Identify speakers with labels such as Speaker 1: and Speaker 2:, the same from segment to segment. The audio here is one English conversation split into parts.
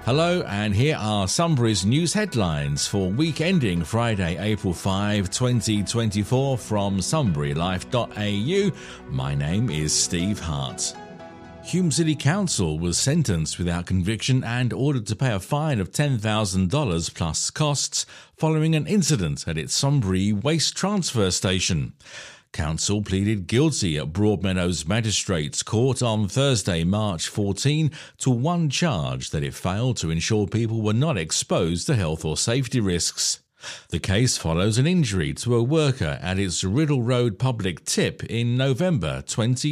Speaker 1: Hello, and here are Sunbury's news headlines for week ending Friday, April 5, 2024 from sunburylife.au. My name is Steve Hart. Hume City Council was sentenced without conviction and ordered to pay a fine of $10,000 plus costs following an incident at its Sunbury waste transfer station. Council pleaded guilty at Broadmeadows Magistrates Court on Thursday, March 14, to one charge that it failed to ensure people were not exposed to health or safety risks. The case follows an injury to a worker at its Riddle Road public tip in November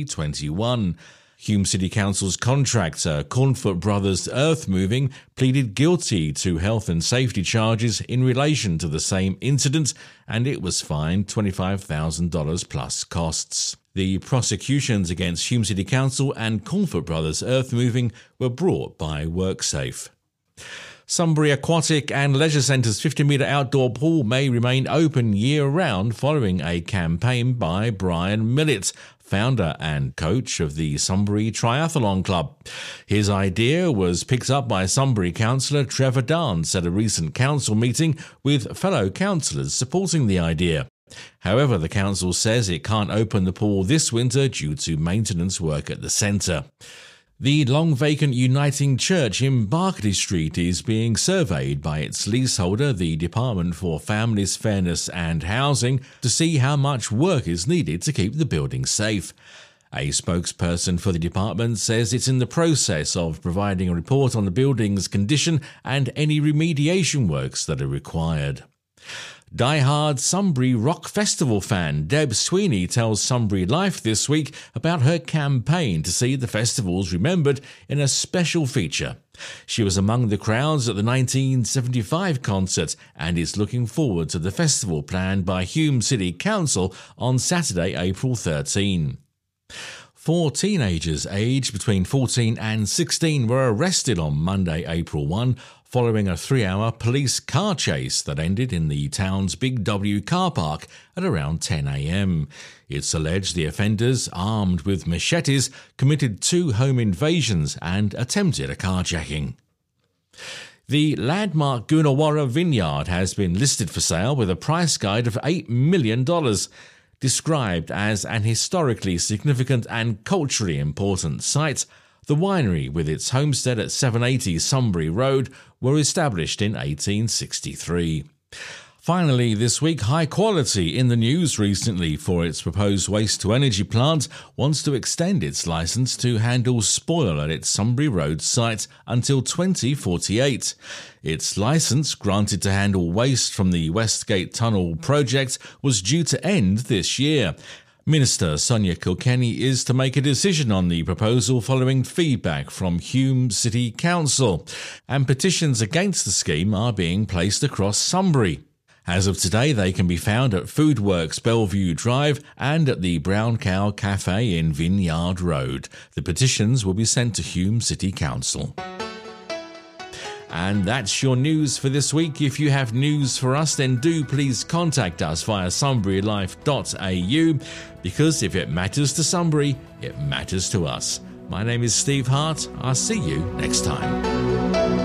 Speaker 1: 2021. Hume City Council's contractor, Cornfoot Brothers Earth Moving, pleaded guilty to health and safety charges in relation to the same incident, and it was fined $25,000 plus costs. The prosecutions against Hume City Council and Cornfoot Brothers Earth Moving were brought by WorkSafe. Sunbury Aquatic and Leisure Centre's 50-metre outdoor pool may remain open year-round following a campaign by Brian Millett, founder and coach of the Sunbury Triathlon Club. His idea was picked up by Sunbury councillor Trevor Dance at a recent council meeting, with fellow councillors supporting the idea. However, the council says it can't open the pool this winter due to maintenance work at the centre. The long-vacant Uniting Church in Barclay Street is being surveyed by its leaseholder, the Department for Families, Fairness and Housing, to see how much work is needed to keep the building safe. A spokesperson for the department says it's in the process of providing a report on the building's condition and any remediation works that are required. Die-hard Sunbury Rock Festival fan Deb Sweeney tells Sunbury Life this week about her campaign to see the festivals remembered in a special feature. She was among the crowds at the 1975 concert and is looking forward to the festival planned by Hume City Council on Saturday, April 13. 4 teenagers aged between 14 and 16 were arrested on Monday, April 1, following a 3-hour police car chase that ended in the town's Big W car park at around 10 a.m. It's alleged the offenders, armed with machetes, committed 2 home invasions and attempted a carjacking. The landmark Goonawarra Vineyard has been listed for sale with a price guide of $8 million. Described as an historically significant and culturally important site, the winery, with its homestead at 780 Sunbury Road, were established in 1863. Finally, this week, High Quality in the news recently for its proposed waste-to-energy plant wants to extend its licence to handle spoil at its Sunbury Road site until 2048. Its licence, granted to handle waste from the Westgate Tunnel project, was due to end this year. Minister Sonia Kilkenny is to make a decision on the proposal following feedback from Hume City Council, and petitions against the scheme are being placed across Sunbury. As of today, they can be found at Foodworks Bellevue Drive and at the Brown Cow Cafe in Vineyard Road. The petitions will be sent to Hume City Council. And that's your news for this week. If you have news for us, then do please contact us via sunburylife.au, because if it matters to Sunbury, it matters to us. My name is Steve Hart. I'll see you next time.